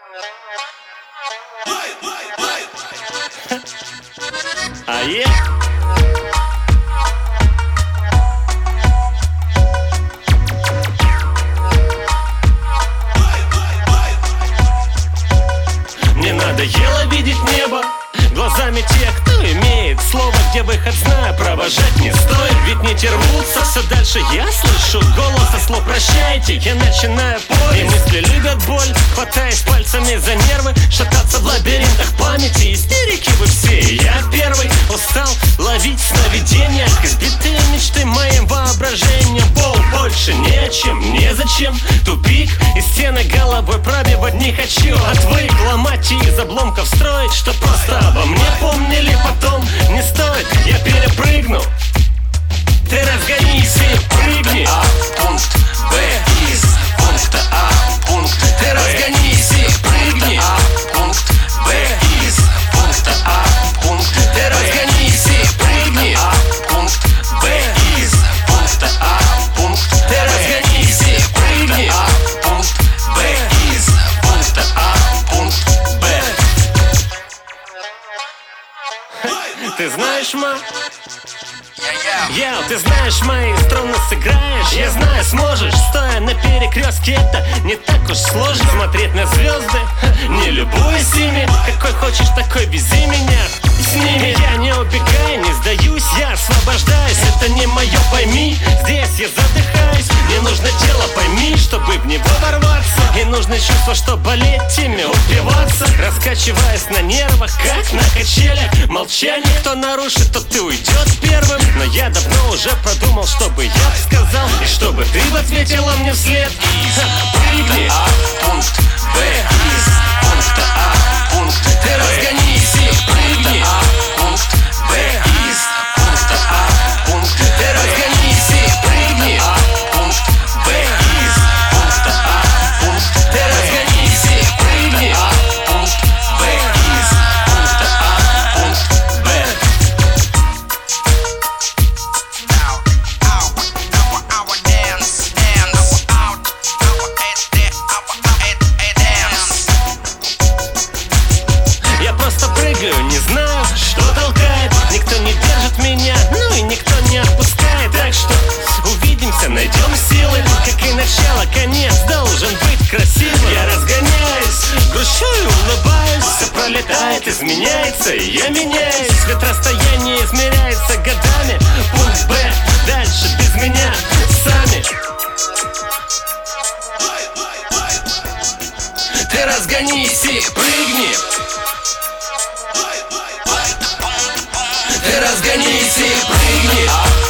Мне надоело видеть небо глазами тех, кто имеет слово, где выход знаю, провожать не стоит. Ведь не рвутся все дальше, я слышу голос, а слов прощайте, я начинаю поиск. И мысли любят боль, хватаясь пальцами за нервы, шататься в лабиринтах памяти. Истерики вы все, и я первый устал ловить сновидения, избитые мечты моим воображением. Больше не о чем, незачем, тупик, и стены головой пробивать не хочу. Отвык ломать и из обломков строить, что просто обо мне помнили потом. Не стоит, я перепрыгну. Ты разгонись и прыгни. А в пункт Б из пункта А в пункт Б. Ты разгонись и прыгни. А в пункт Б из пункта А в пункт Б. Ты разгонись и прыгни. А в пункт Б из пункта А в пункт Б. Ты разгонись и прыгни. А в пункт Б из пункта А в пункт Б. Ты знаешь, ты знаешь, мои струны сыграешь. Я знаю, сможешь, стоя на перекрестке. Это не так уж сложно. Смотреть на звезды, не любуясь ими. Какой хочешь, такой вези меня с ними. Я не убегаю, не сдаюсь, я освобождаюсь. Это не мое, пойми, здесь я задыхаюсь. Мне нужно тело, пойми, чтобы в него ворваться. И нужно чувство, что болеть ими, упиваться. Раскачиваясь на нервах, как на качелях. Молчание, кто нарушит, тот ты уйдет первым. Но я давно уже продумал, чтобы я сказал, и чтобы ты ответила мне вслед. Прыгни. А в пункт Б из пункта А в пункт Б. Ты разгонись и прыгни. А в пункт Б из пункта А в пункт Б. Ты разгонись и прыгни. А в пункт Б из пункта А в пункт Б. Ты разгонись и прыгни. А в пункт Б из пункта А в пункт Б. Я просто прыгаю, не знаю, что толкает. Никто не держит меня, ну и никто не отпускает. Так что увидимся, найдем силы. Как и начало, конец должен быть красивым. Я разгоняюсь, грущу и улыбаюсь. Все пролетает, изменяется, и я меняюсь. Ведь расстояние измеряется годами. Пункт Б, дальше без меня сами. Ты разгонись и прыгни. Ты разгонись и прыгни.